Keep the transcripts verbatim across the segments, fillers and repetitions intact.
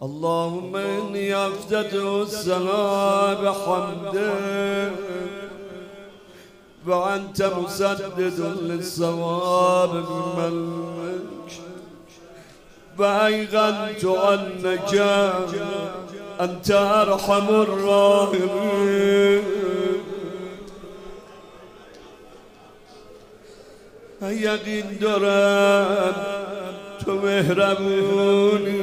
اللهم إني أفتتح السماء بحمده وأنت مسدد للصواب بمنك، وأيقنت أنك أنت أرحم الراحمين. یقین دارم تو مهربونی،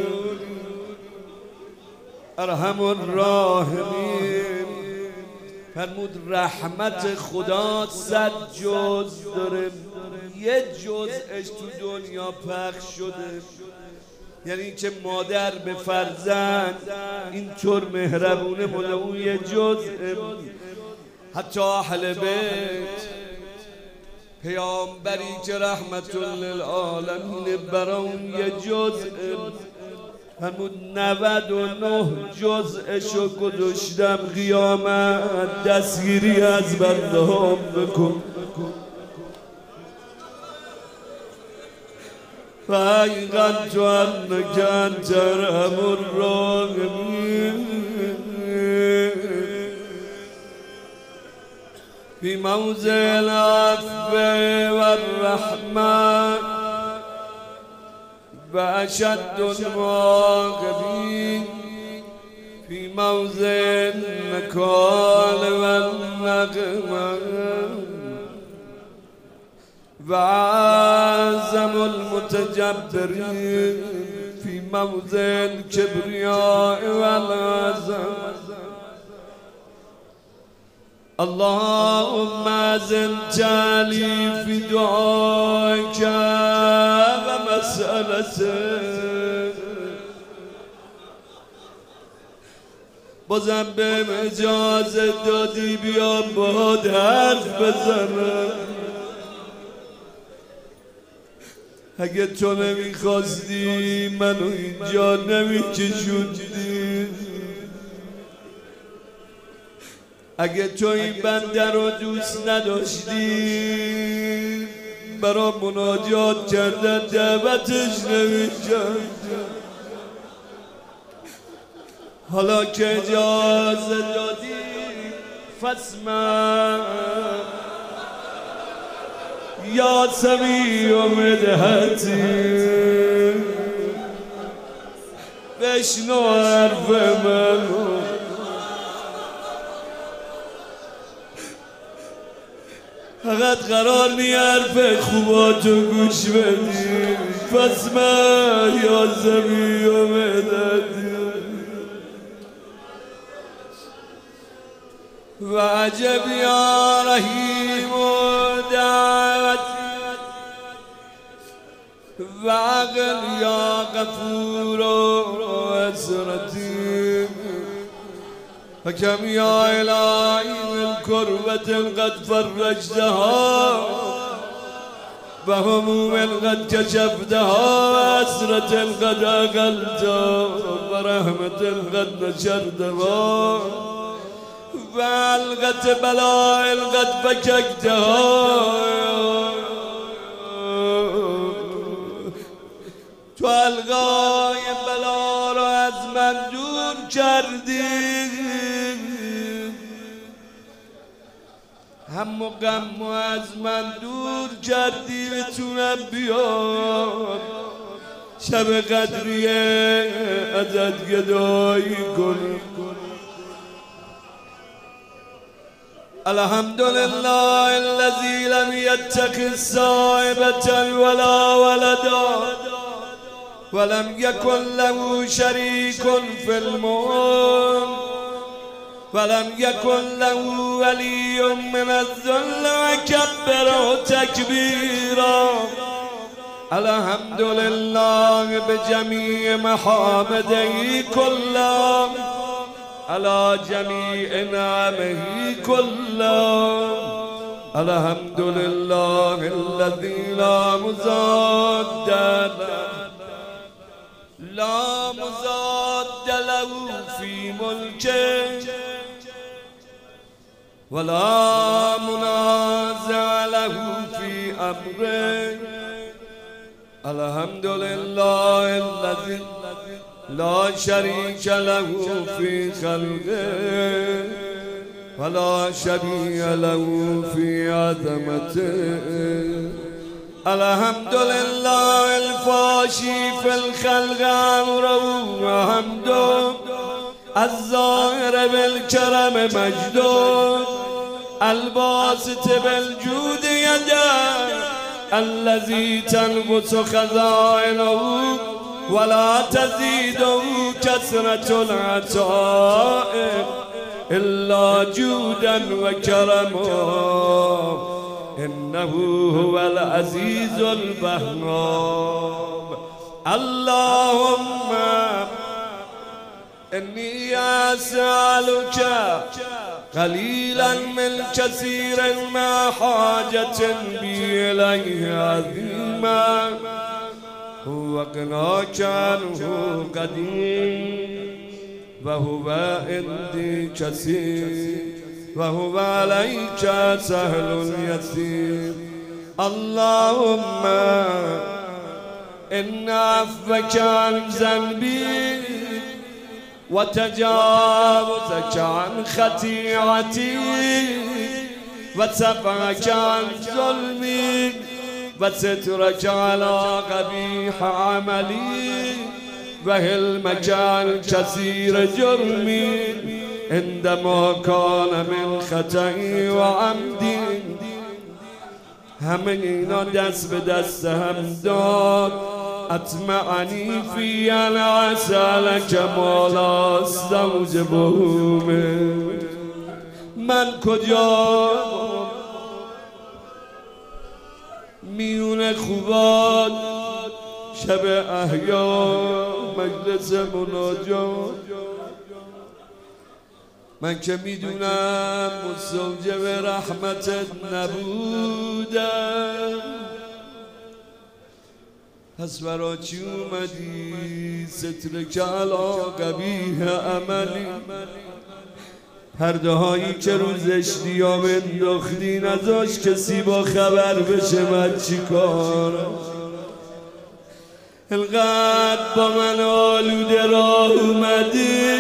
ارحم الراحمین. فرمود رحمت خدا صد جز داره، یه جزءش تو دنیا پخش شده. یعنی که مادر به فرزند اینطور مهربونه، مال اون یه جزء. حتی اهل بیت، پیامبری که رحمت للعالمین، برا اون یه جزء فرمود نود و نه جزءشو گذاشتم قیامت، دستگیری از بنده هم بکن. فایقنت انک انت ارحم الراحمین. في موضع العفو والرحمة وأشد المعاقبين، في موضع النكال والنقمة وأعظم المتجبرين، في موضع الكبرياء والعظمة. اللهم زدتني في دعائك ومسألتك. بازم به اجازه دادی بیام باهات حرف بزنم. اگه تو نمیخواستی منو اینجا نمیکشوندی، اگه تو این بنده رو دوست نداشتی برا مناجات کردن دعوتش نمی‌کردی. حالا که اجازه دادی فاسمع یا سمیع مدحتی، بشنو حرف منو. فقط قرار نی حرف خوباتو گوش بدی. فاسمع یا سمیع مدحتی. و عجب یا رحیم دعوتی، و عقل یا غفور عسرتی، و کم یا الهی من کربت قد فرجتها، و هموم قد کشفتها، عسرت قد اقلتها، و رحمت قد نشرتها، و علقت بلاء قد فککتها. تو علقای بلا را از من دور کردی، هم و غم از من دور کردی. بتونم بیام شب قدریه ازت گدایی کنم. الحمدلله الذي لم يتخذ صاحبة ولا ولدا، ولم يكن له شريك في الملك، ولم يكن له ولي من الذل، وكبره تكبيرا. الحمد لله بجميع محامده كلها، على جميع نعمه كلها. الحمد لله الذي لا مضاد له، لا مضاد له في ملكه، ولا منازع له في أمره. الحمد لله الذي لا شريك له في خلقه ولا شبيه له في عظمته. الحمد لله الفاشي في الخلق أمره وحمده الظاهر بالكرم مجده الباسط بالجود يده الذي تنبت خزائنه ولا تزيده كثرة العطاء إلا جودا وكرما إنه هو العزيز البهرام. اللهم إني أسألك قليلا من كثير ما حاجة بي إليه عظيما هو قناك عنه قديم وهو عندي كثير وهو عليك سهل يسير. اللهم إن عفوك عن ذنبي وتجاوزك عن خطيئتي وصفحك عن ظلمي وسترك على قبيح عملي وهلمك عن كثير جرمي عندما كان من خطئي وعمدي. همه اینا دست به دست هم داد. اطمعنی فی العسلک مالا استوجبه. من کجا میون خوبان شب احیا مجلس مناجات من که میدونم مستوجب رحمتت نبودم پس برا چی اومدی سترک علا قبیح عملی پرده هایی که رو زشتی ها بنداختی نذاش کسی با خبر بشه من چی کارم القدر با من آلوده راه اومدی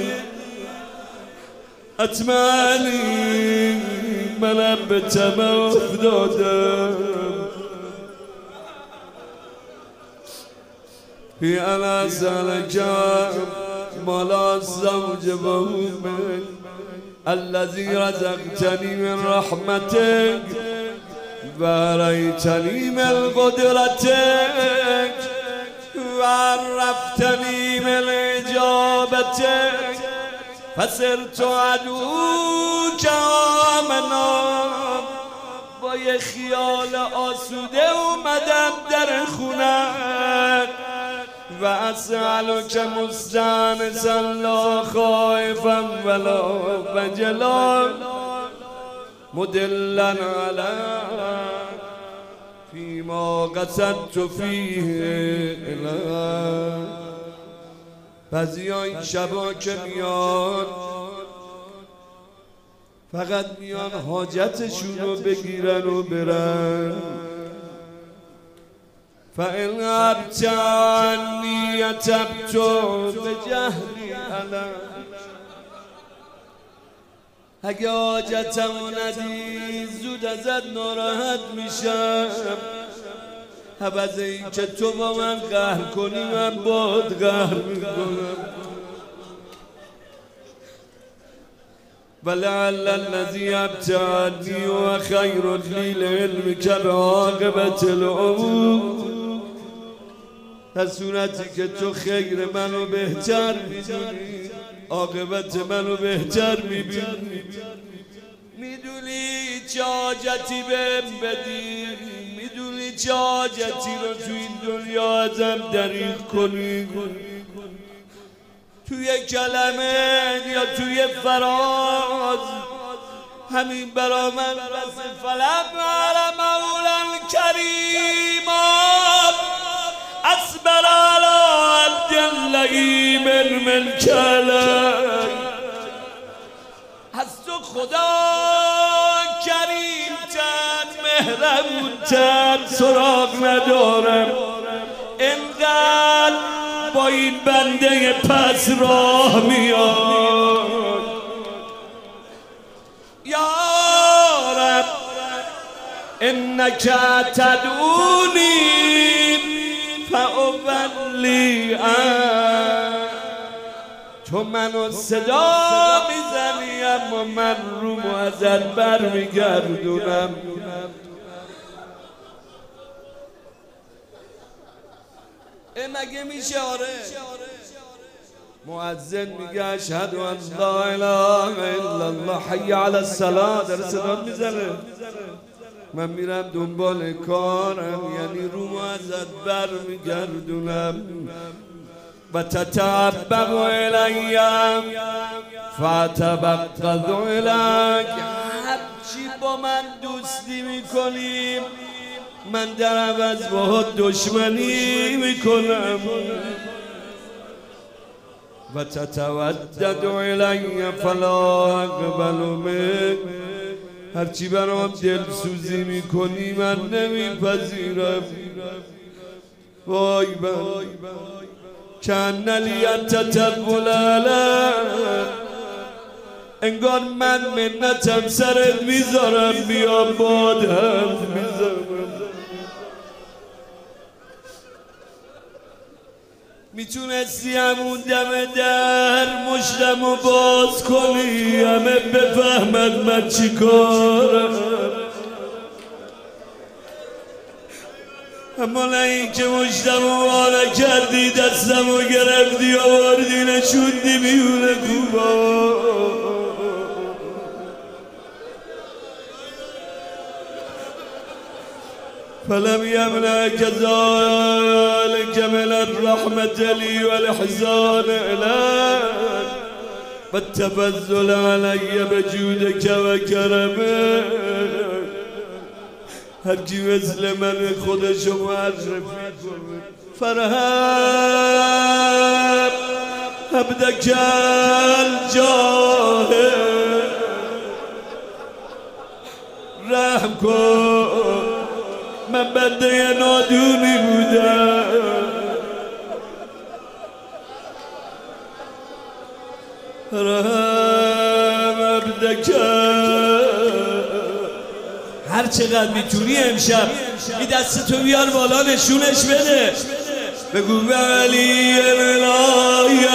اطمعنی منم به طمع افتادم فی انا سألک مالا استوجبه الذي رزقتني من رحمتك واريتني من قدرتك وعرفتني من اجابتك فصرت عدوك آمنا با یه خیال آسوده اومدم در خونت و اسألک مستانسا لا خائفا ولا وجلا مدلا علی فیما قصدت فیه الیک. بعضی ها این شبا که میان فقط میان حاجتشون رو بگیرن و برن. فإن أبت عني أتبت بجهلی علم اگه حاجتم ندی زود ازت ناراحت میشم عوض این که تو با من قهر کنی من باد قهر میکنم. ولعل الذي ابتعني و خیر لی لعلمک بعاقبة الامور در صورتی که تو خیر منو بهتر میدونی عاقبت منو بهتر میبینی میدونی چه حاجتی بهم بدی میدونی چه حاجتی رو تو این دنیا ازم دریغ کنی توی کلمه یا توی فراز همین برا من بس فلم علی مولا کریما اصبر علی عبد اللئیم من کلم. از تو خدا کریم تر مهربون تر سراغ ندارم. اینقدر با این بنده پس راه میاد. یا رب انک تدعونی فاولی، تو منو صدا میزنی اما من رومو ازت برمیگردونم. ای مگه میشه؟ آره. مؤذن میگه اشهد ان لا اله الا الله حی علی الصلاة، در صدا میزنه. من میرم دنبال کارم، یعنی رومو ازت برمیگردونم. و تتعبب الیم فتبغض الیک، هرچی با من دوستی میکنیم من در عوض باهات دشمنی میکنم. و تتودد الی فلا اقبل منک، هرچی برام دلسوزی میکنی من نمیپذیرم. وای من کان لی تطول علیک، انگار من منتم سرت میذارم، بیام باد حرف میزنم. میتونستی همون دم در مشتم و باز کنی، همه بفهمد من چی کارم. اما نه این که مشتم و بالا کردی، دستم و گرفتی آوردی نشوندی میونه خوبا. فلم یمنعک ذلک من الرحمة لی والاحسان الیک والتفضل علی بجودک و کرمک. هر کی مثل من خودشو معرفی کنه. فرحم عبدک الجاهل، رحم کن من بنده نادونی بودم. رحم عبدک، هر چقدر میتونی امشب این دستتو بیار بالا نشونش بده، بگو ولی الهی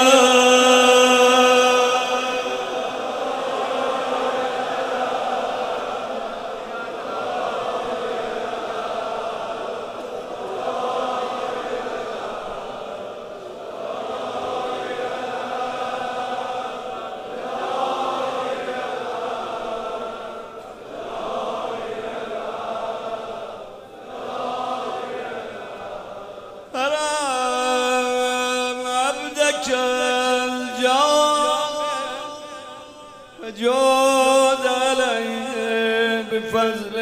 جود عليه بفضل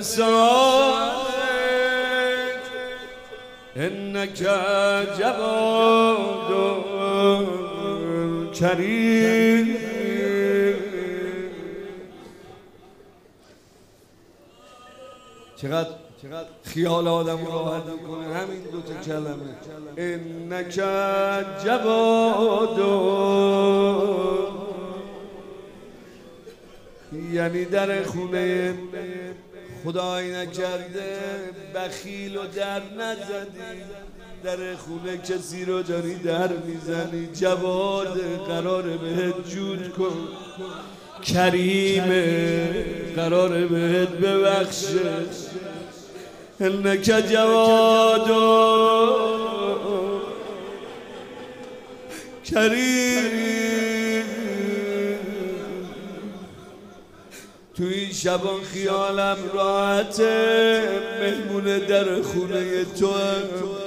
إحسانك إنك جواد كريم. چقدر خیال آدم راحت میکنه همین دو تا کلمه، انک جواد، یعنی در خونه خدای نکرده بخیل و در نزدی، در خونه کسی رو داری در میزنی. جواد قراره بهت جود کن، کریمه قراره بهت ببخشه. انک جواد کریم. تو این شبان خیالم راحته، مهمون در خونه تو هم،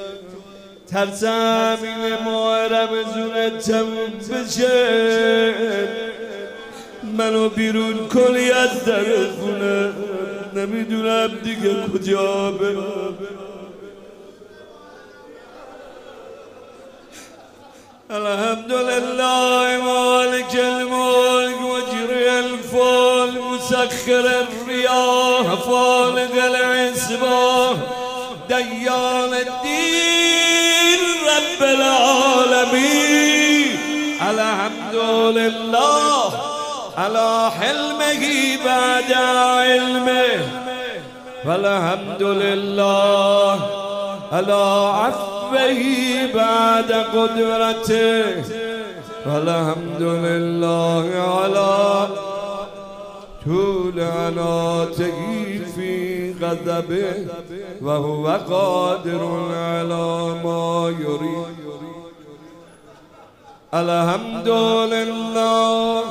ترسم این ماه رمضون تموم بشه منو بیرون کنی از در خونه، نمیدونم دیگه کجا برم. الحمدلله مالک الملک مجری الفلک مسخر الریاح فالق الإصباح دیان الدین رب العالمين الحمد لله على حلمه بعد علمه والحمد لله على عفوه بعد قدرته والحمد لله على طول عناته في غضبه وهو قادر على ما يريد الحمد لله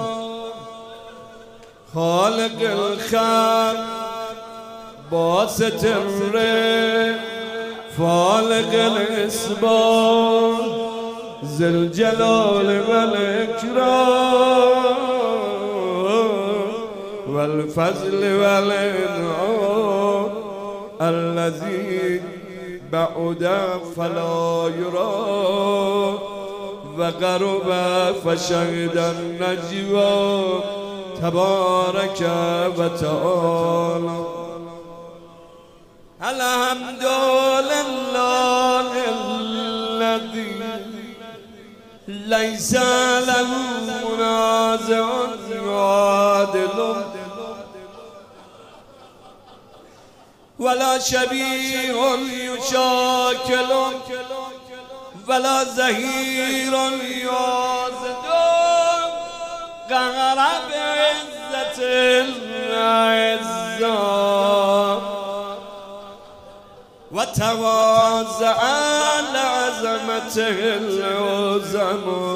خالق الخلق باسط الرزق فالق الاسباب ذي الجلال والإكرام والفضل والإنعام الذي بعد فلا يرى وقرب فشهد النجوى تبارك وتعالى الحمد لله الذي ليس له منازع عادل ولا شبيه يشاكل ولا زهير يعزد قهر بعزة العزة وتواضع لعظمته العظمى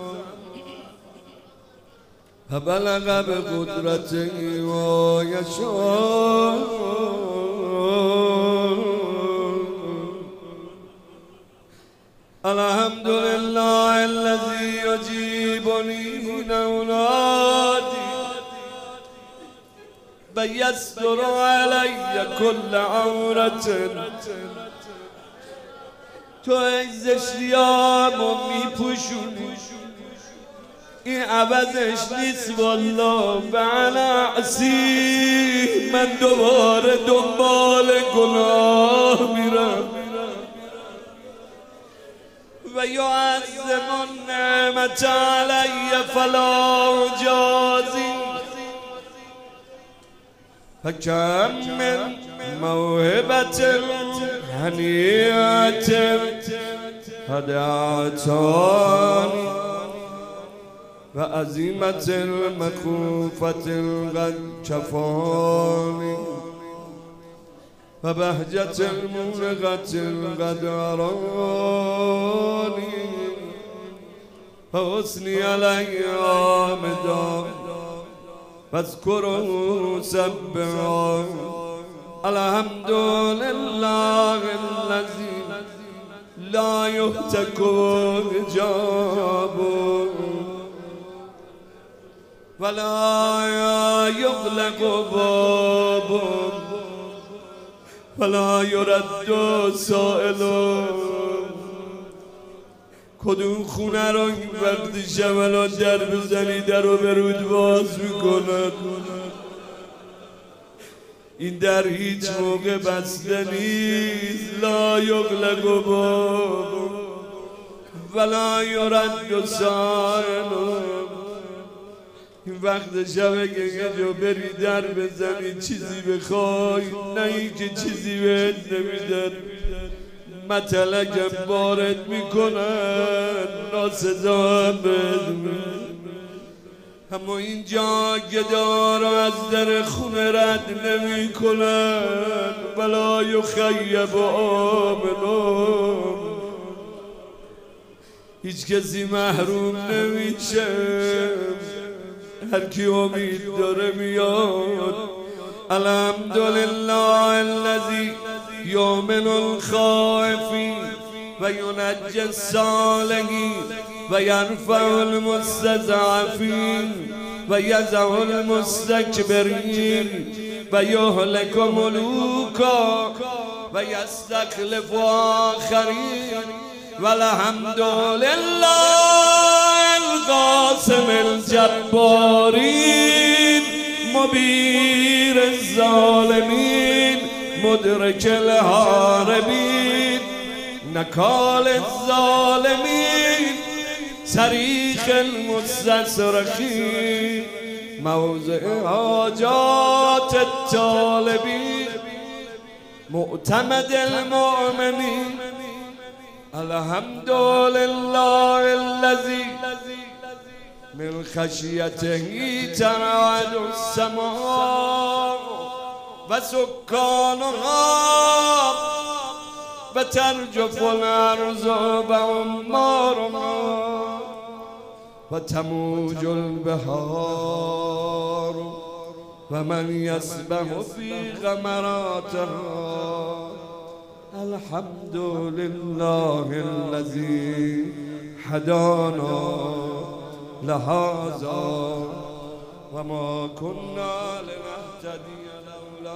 فبلغ بقدرته ويشاء الحمد لله الذي يجيبني من أولادي ويستر علي كل عورة تو عزش ریامو میپوشونی این عوضش نیست والله بنعسی من دوباره دنبال گناه میرم و یعظم النعمت علی فلا جازی فكم من موهبة هنيئة قد أعطاني وعزيمة مخوفة قد كفاني وبهجة منغة قد أراني فحسني الأيام دام فاذكروا سبحا الحمد لله الذي لا يهتك حجابه ولا يغلق بابه ولا يرد سائله کدوم خونه رو وقتی شمالا در بزنی در رو به رود باز میکند این در هیچ موقع بسته نیست لا یغلق باب ولا یرد سائل این وقت شبه که یه جا بری در بزنی چیزی بخوای نه این که چیزی بهت نمیدن متلک وارد میکنن ناسزا هم بهت اما اینجا گدا را از در خونه رد نمی کنن ولا یخیب آمنون هیچ کسی محروم نمیشه هر کی امید داره میاد الحمدلله الذی یؤمن الخائفین و ینجی الصالحین و یرفع المستضعفین و یضع المستکبرین و یهلک ملوکا و یستخلف آخرین والحمد لله القاسم الجبارین مبیر الظالمین مدرک الهاربین نکال الظالمین صریخ المستصرخین موضع حاجات الطالبین معتمد المؤمنین الحمد لله الذي من خشيته ترعد السماء وسكانها وترجف الأرض وعمارها وتموج البحار ومن يسبح في غمراتها الحمد لله الذي هدانا لهذا وما كنا لنهتدي لولا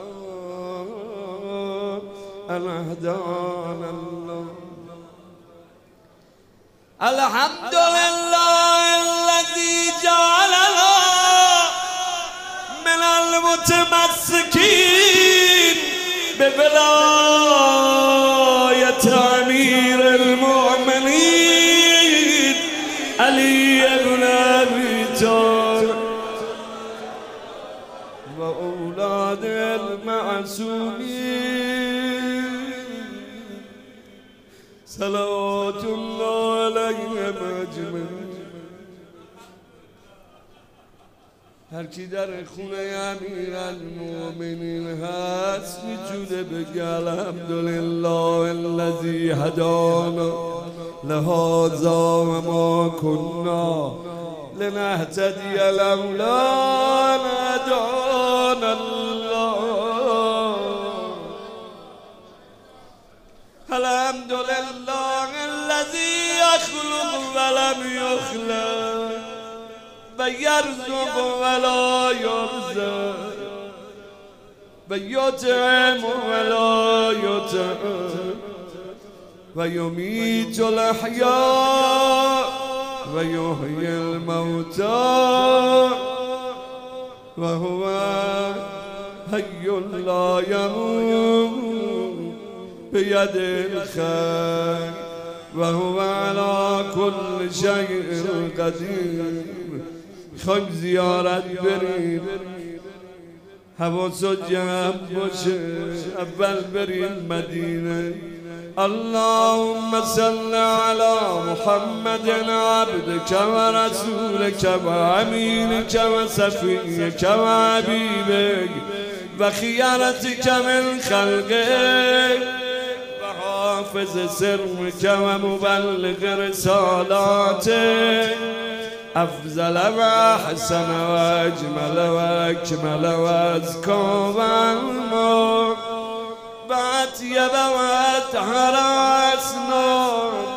أن هدانا الله الحمد لله الذي جعلنا من المتمسكين بولاية أمير المؤمنين علي بن أبي طالب وأولاد المعصومين صلوات الله عليهم أجمعين. هر کی در خونه امیرالمؤمنین هست میتونه بگه الحمدلله الذی هدانا لهذا و ما كنا لنهتدی لولا ان هدانا الله. الحمدلله الذی یخلق ولم یخلق و یرزق ولا یرزق و یطعم ولا یطعم و یمیت الاحیاء و یحیی الموتى و هو حی لا یموت بید الخیر و هو علی کل شیء قدیر. خواهیم زیارت بریم حواست جمع باشه اول بریم مدینه. اللهم صل على محمد عبدك ورسولك وامينك وصفيك وحبيبك وخيرتك من خلقك وحافظ سرك ومبلغ رسالاتك أفضل وأحسن وأجمل وأكمل وأزكى وأنمى وأطيب وأطهر وأسنى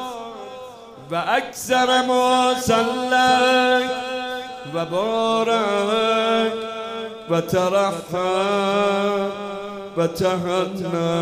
وأكثر ما صليت وبارك وترحم وتهنى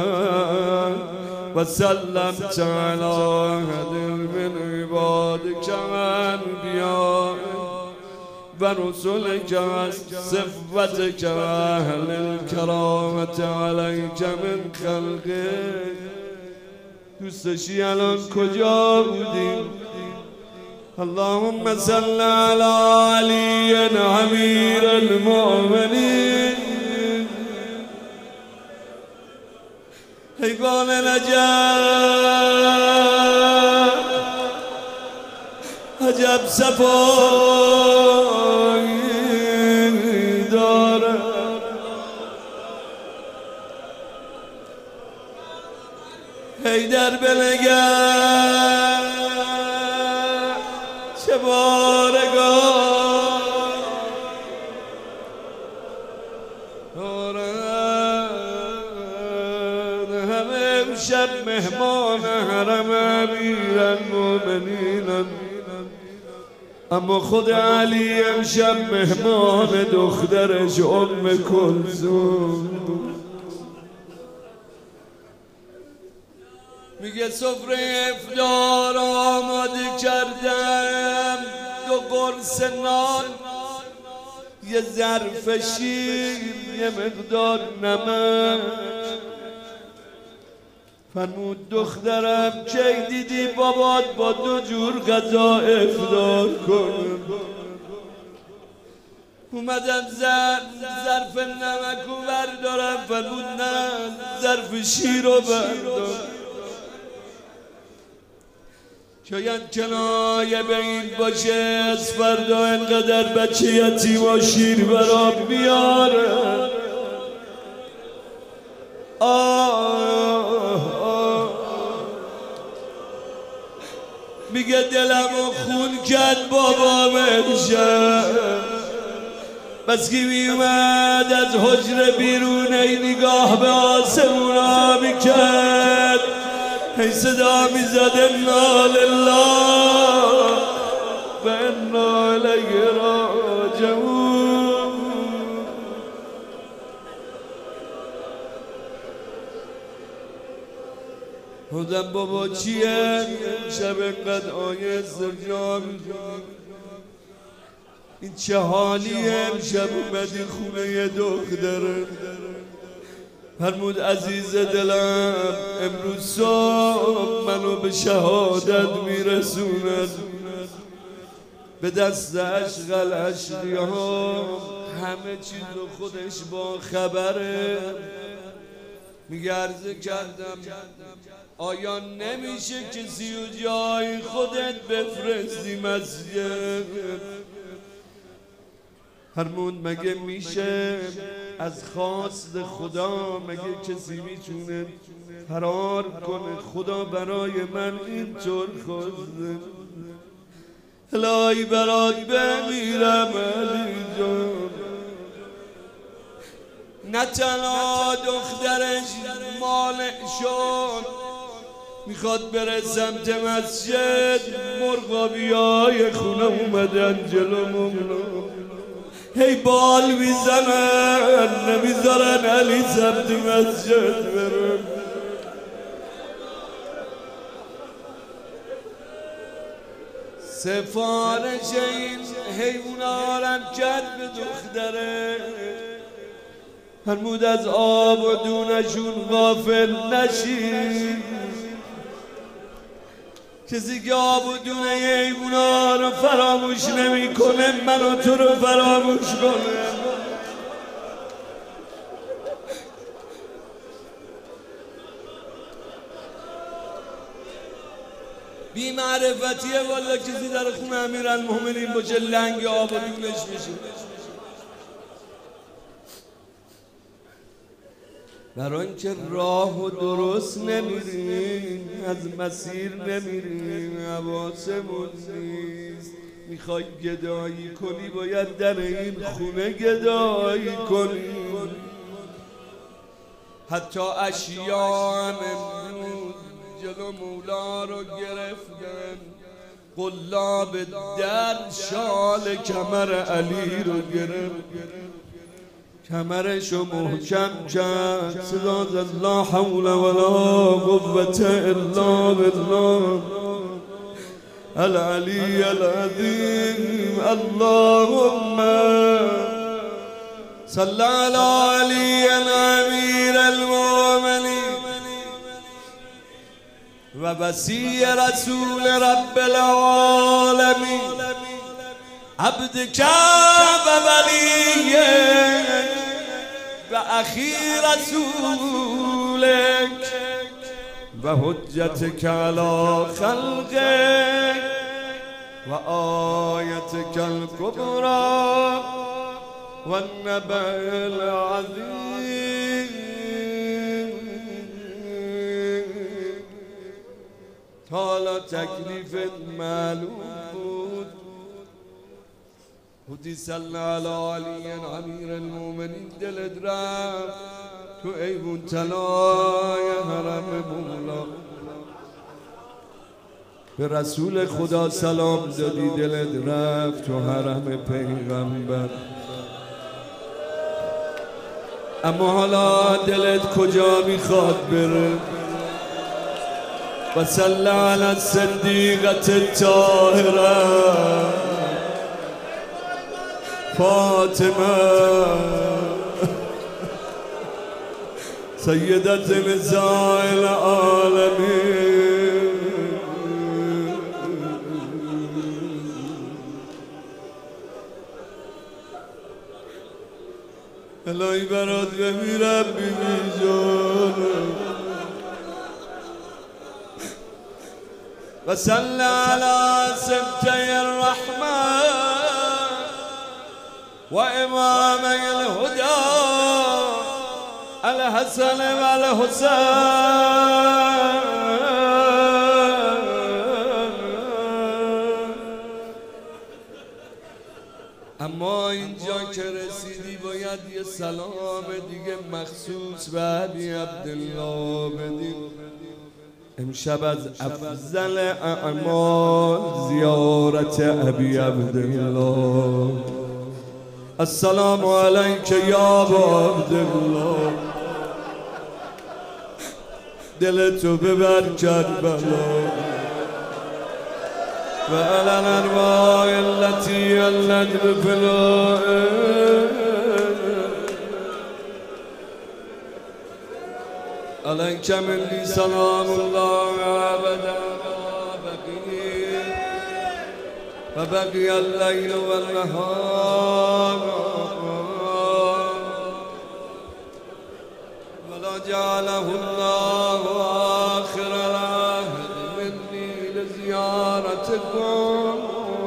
وسلمت على أحد من عبادك وأنبيائك ورسلك وصفتك وأهل الكرامة عليك من خلقك. دوست داشتی الان کجا بودیم؟ اللهم صل على علي امير المؤمنين حیوان نجف عجب صفایی داره. حیدر بنگر چه بارگاه دارن همه امشب مهمان حرم امیرالمؤمنین، اما خود علی امشب مهمان دخترش ام کلثوم. میگه سفره افطار آماده کردم، دو قرص نان، یه ظرف شیر، یه مقدار نمک. فرمود دخترم کی دیدی بابات با دو جور غذا افطار کنم؟ اومدم ظرف نمکو بردارم، فرمود نه ظرف شیر رو بردار. شاید کنایه به این باشه از فردا انقدر بچه یتیما شیر برام بیاره. آه آه میگه دلمو خون کرد بابا امشب، بس که میومد از حجره بیرون ای نگاه به آسمونا میکرد، هی صدا میزد انا لله و انا الیه راجعون. خودم بابا چیه شب انقدر آیه سرجا این چه حالیه؟ امشب اومدی خونه دختره. فرمود عزیز دلم امروز صبح منو به شهادت میرسوند، به دست عشق العشقی ها همه چیز رو خودش با خبره. میگه عرضه کردم آیا نمیشه کسی و جای خودت بفرستی مسجد؟ فرمود مگه میشه از خواست خدا مگه کسی میتونه فرار کنه؟ خدا برای من اینطور خواسته. الهی برات بمیرم علی جان. نه تنها دخترش مانع شد میخواد بره سمت مسجد، مرغابی های خونه اومدن جلومون، هی بال میزنن نمیذارن علی سمت مسجد بره. سفارش این حیوانارم کرد به دختره. فرمود از آب و دونشون غافل نشی، کسی که آب و دونه حیونا رو فراموش نمی کنه منو تو رو فراموش کنه. بی معرفتیه والا کسی در خونه امیرالمومنین باشه لنگ آب و دونش میشه. برای اینکه راه و درست نمیریم، از مسیر نمیریم، حواسمون نیست. میخوای گدایی کنی باید در این خونه گدایی کنی. حتی اشیان امروز جلو مولا رو گرفتن، قلاب در شال کمر علی رو گرفت، کمرشو محکم کرد، صدا زد لا حول ولا قوة الا بالله العلی العظیم. اللهم صل على علی امیر المؤمنین و وصی رسول رب العالمین، عبدک و ولیک و اخی رسولک و حجتک علی خلقک و آیتک الکبری و النبأ العظیم. تا حالا تکلیفت معلوم بود. خودی صلی علی علی امیر المؤمنین دلت رفت تو ایوون طلای حرم مولا، به رسول خدا سلام دادی دلت رفت تو حرم پیغمبر. اما حالا دلت کجا میخواد بره؟ و صلی علی الصدیقة الطاهرة فاطمه سيدة نساء العالمين الهی برات بمیرم بیبی جانم و صل علی سبطی الرحمة و امامی الهدى الحسن و الحسین اما اینجا که رسیدی باید یه سلام دیگه مخصوص به علی عبدالله بدیم. امشب از افضل اعمال زیارت ابی عبدالله. السلام علیک یا ابا عبدالله، دل تو ببر کربلا و علی الارواح التي ولت بفنائه عليك مني سلام الله أبدا بقي فبقي الليل والنهار ولا جعله الله آخر العهد مني لزيارتكم.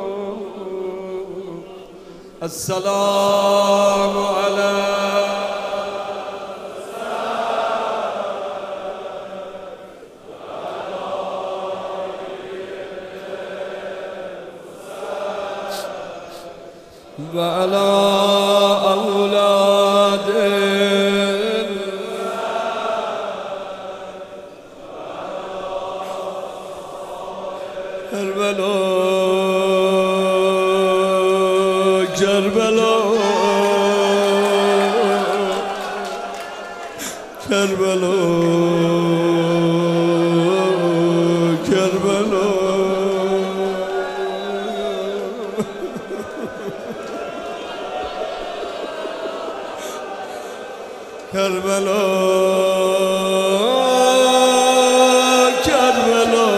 السلام عليكم وعلى أولاد كربلا كربلا كربلا كربلا کربلا کربلا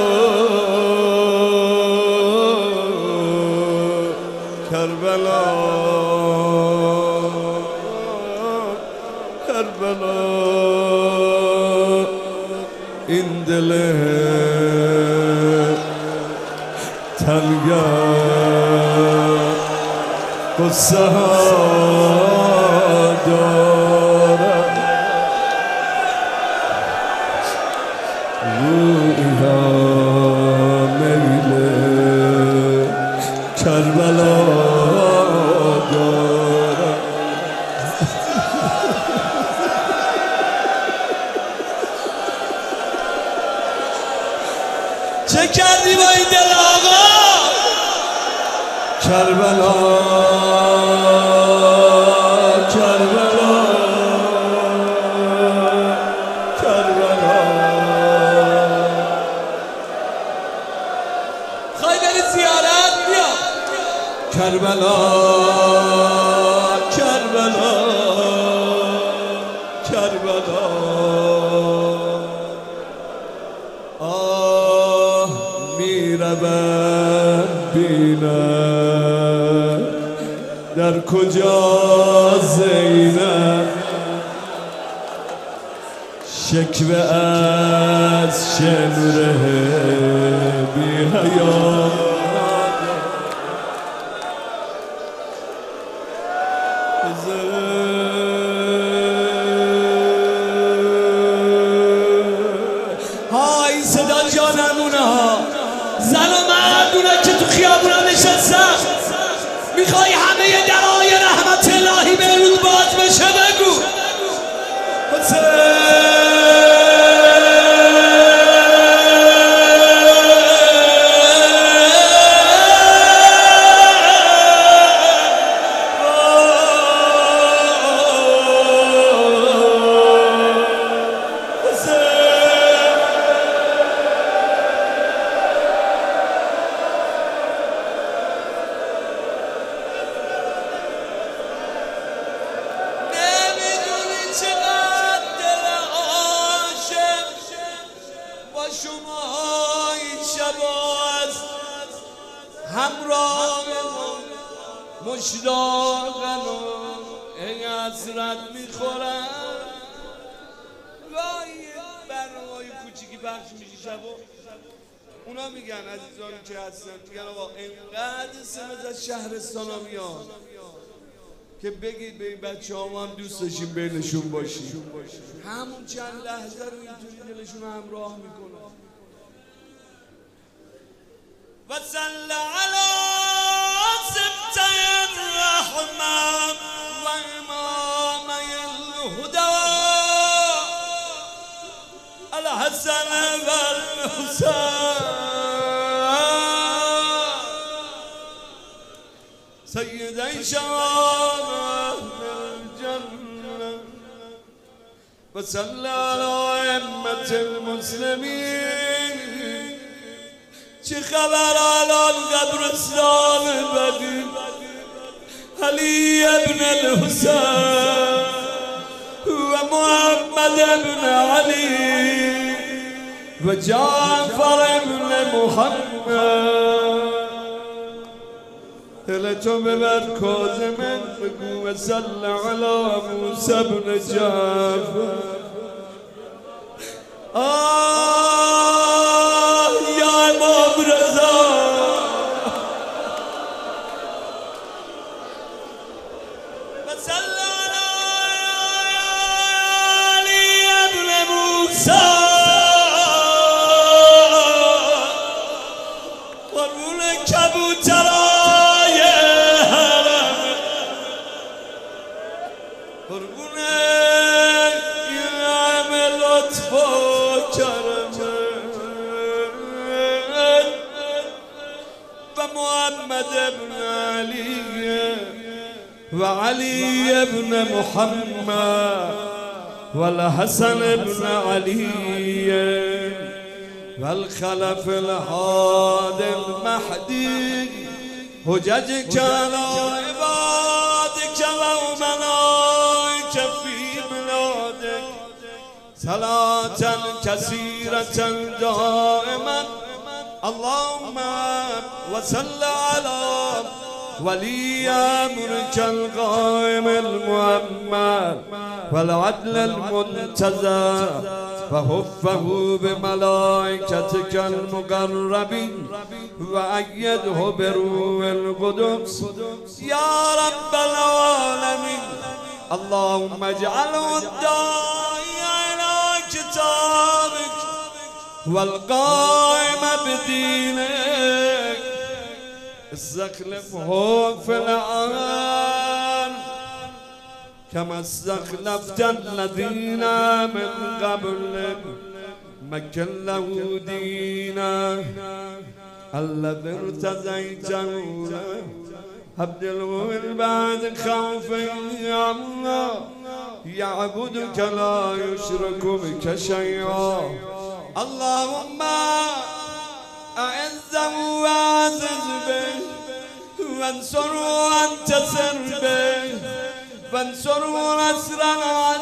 کربلا کربلا این دل تنگا قصه دارد رویا میل کربلا دارد. چه کردی با این دل آقا؟ کربلا کربلا کربلا خواهی بری زیارت بیا. کربلا کربلا کربلا آه میروم بینم در کجا زینب شکوه از شمره بی حیا ها این صدا جانمونه ها زن و مردونه که تو خیابونا نشستن. میخوای همه درای رحمت الهی به رود باز بشه بگو شبا است همراه مشتاقن و ای حسرت میخورن. گاهی برنامه‌های کوچیکی پخش میشه شبا، اونا میگن عزیزانی که هستن میگن آقا اینقدر سمت از شهرستان ها میاد که بگید به این بچه ها ما هم دوست داشتیم بینشون باشیم. همون چند لحظه رو اینطوری دلشون همراه میکنه. و صلی علی سبتای الرحمن و امامی الهدی الحسن و الحسین سیدی شباب الجنة و صلی علی ائمة المسلمین. چه خبر الان قبرستان بدی علی ابن الحسین و محمد ابن علی و جعفر ابن محمد. دل تو ببر کاظم بگو و صلی علی موسی ابن جعفر. آه یا امام رضا و صلی علی ابن موسی قربون کبوترای حرم قربون این همه لطف و کرم و محمد ابن علی و علی ابن محمد و الحسن ابن علی و الخلف الهادی المهدی حجج علی عبادک و ملائکه فی بلادک صلاة كثيرة دائما. اللهم وصل على ولي أمرك القائم المؤمن والعدل المنتظر وحفه بملائكتك المقربين وأيده بروح القدس يا رب العالمين. اللهم اجعله الداعي إلى كتابك والقائم بدينك استخلفه في الأرض كما استخلفت الذين من قبل مكن له دينا الذي ارتضيته له أبدله من بعد خوف يا الله يعبدك لا يشرك بك شيئا. اللهم أعزه وأعزز به وانصره وانتصر به وانصره نصرا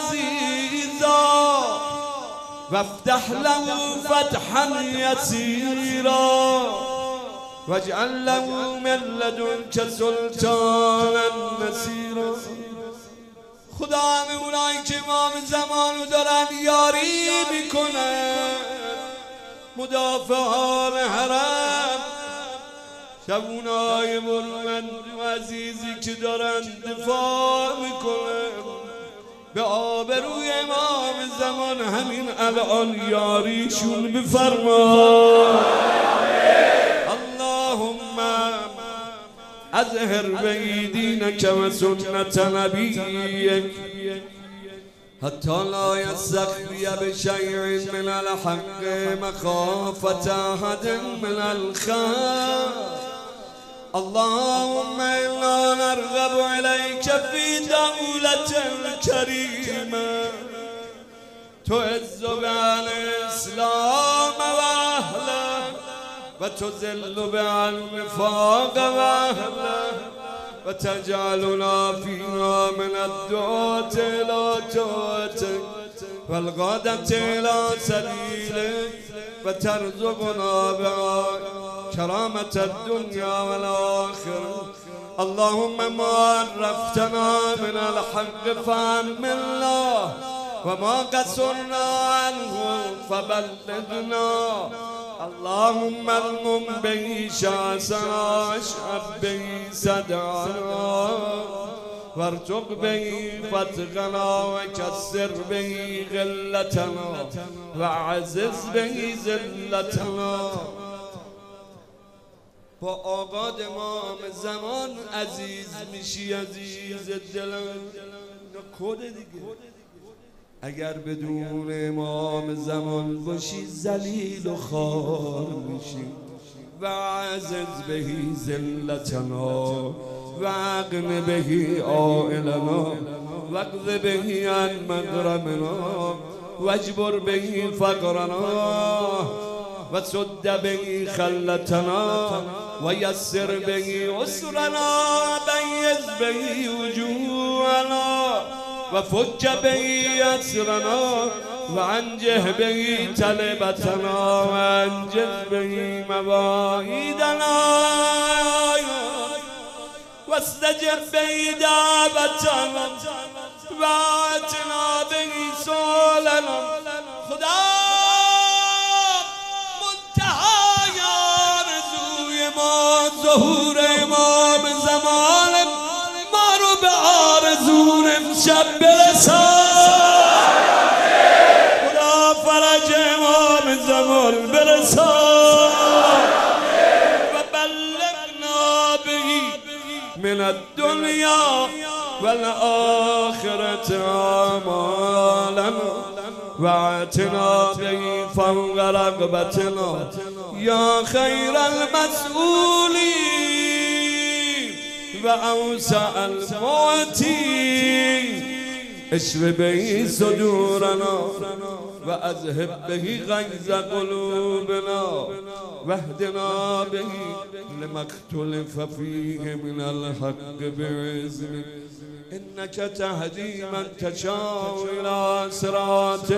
عزيزا وافتح له فتحا يسيرا واجعل له من لدنك سلطانا نصيرا. خدا همه اونایی که امام زمانو دارن یاری میکنن، مدافعان حرم، شبونای برومند و عزیزی که دارن دفاع میکنن به آبروی امام زمان همین الان یاریشون بفرما. اللهم اظهر به دینک و سنت نبیک حتی لا یستخفی بشیء من الحق مخافة احد من الخلق. اللهم انا نرغب الیک فی دولة کریمة تعز بها الاسلام و اهله و تذل بها النفاق و اهله و تجعلنا فيها من الدعاة إلى طاعتك والغادة إلى سبيلك وترزقنا بها كرامة الدنيا والآخرة. اللهم ما عرفتنا من الحق فهم الله، وما قصرنا عنه فبلغنا. اللهم المم به شاسنا، اشعب به صدعنا، وارزق به فتقنا، وكسر به غلتنا، وعزز به ذلتنا. با آقا امام زمان عزیز میشی، عزیز دلم. کد دیگه. اگر بدون امام زمان باشی ذلیل و خوار میشی. و عزز بهی ذلتنا، و اغن بهی عائلنا، و اقض بهی عن مغرمنا، و اجبر بهی فقرنا، و سد بهی خلتنا، و یسر بهی عسرنا، بیز بهی وجوهنا، و فج بهی اسرنا، و انجه بهی طلبتنا، و انجز بهی مواعیدنا، و استجب بهی دعوتنا، و اتنا بهی سؤالنا. خدا منتهای آرزوی ما ظهور امام زمان، ما رو به آرزو امشب برسان. خدا فرج امام زمان برسان، و بلغنا بهی من الدنیا والآخرة آمالنا، و اعتنا بهی فوق رغبتنا یا خیر المسئولین و اوسع المعطی. اشف بهی صدورنا، و اذهب بهی غیظ قلوبنا، و اهدنا بهی لما اختلف فیه من الحق باذنک، انک تهدی من تشاء الی صراط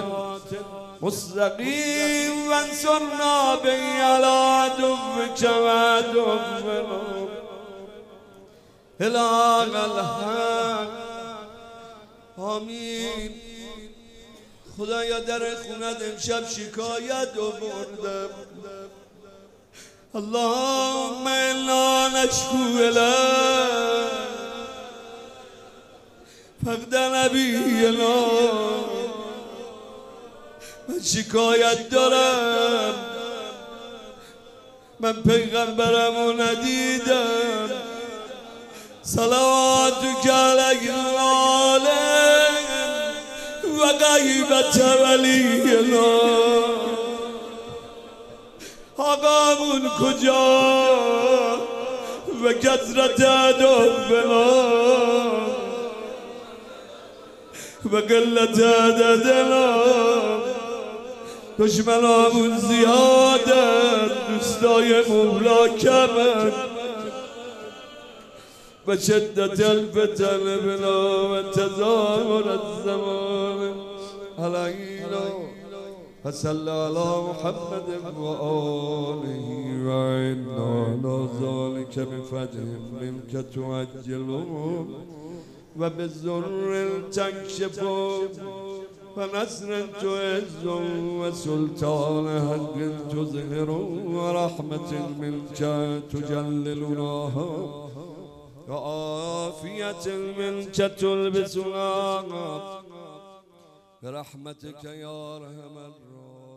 مستقیم، وانصرنا بهی علی عدوک و عدونا. اله الحق. آمین. خدایا در خونت امشب شکایت آوردم. اللهم انا نشکو الیک فقد نبینا. من شکایت دارم، من پیغمبرمو ندیدم. صلواتک علیه و غیبت ولینا. آقامون کجا و کثرت ادبنا و قلت عددنا. دشمنامون زیادن، دوستای مولا کمن، و شدت الفتن بنا و تظاهر الزمان علینا. فصلی علی محمد و آله و انا علی ذلک بفضل منک تعجلون، و بضر تکشف و نصر تعز و سلطان حق تظهر و رحمت منک تجللناها و عافیت منک تلبسناها برحمتک یا ارحم الراحمین.